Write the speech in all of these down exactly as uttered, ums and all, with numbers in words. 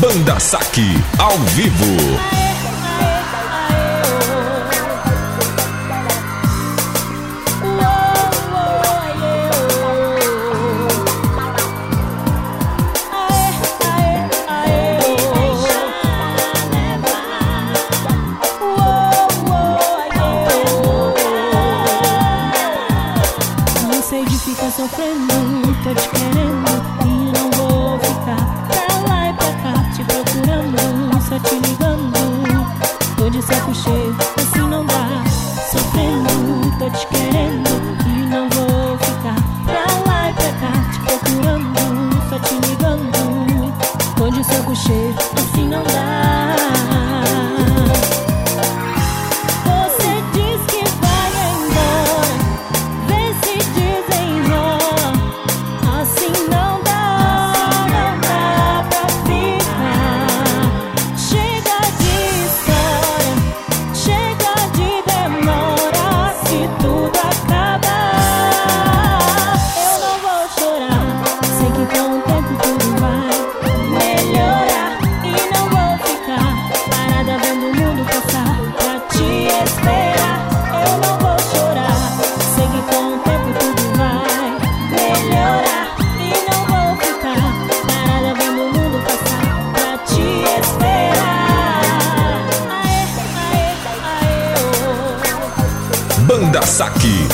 Banda Saque ao vivo. Fica sofrendo, tô te querendo e não vou ficar pra lá e pra cá te procurando, só te ligando. Tô de saco cheio, assim não dá. Sofrendo, tô te querendo e não vou ficar pra lá e pra cá te procurando, só te ligando. Tô de saco cheio, assim não dá. Banda Saque.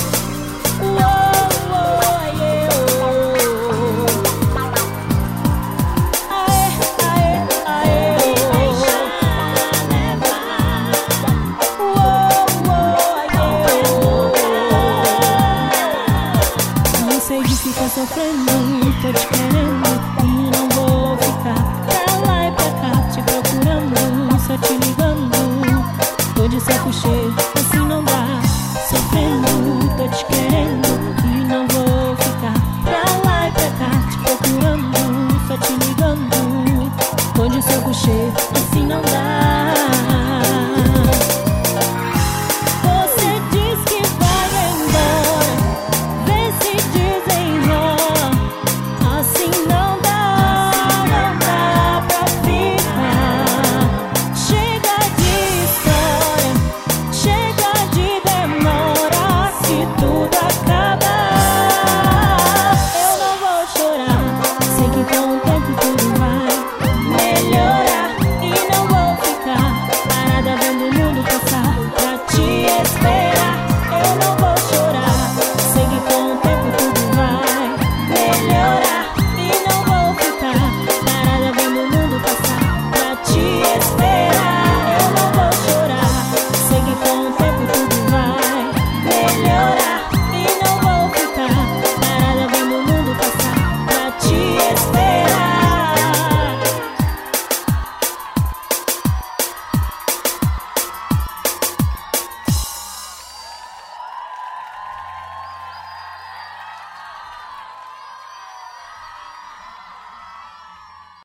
Não sei de ficar sofrendo, tô te querendo e não vou ficar pra lá e pra cá te procurando, só te ligando. Tô de saco cheio, assim não dá. Sofrendo, tô te querendo e não vou ficar pra lá e pra cá te procurando, só te ligando. Tô de saco cheio, assim não dá.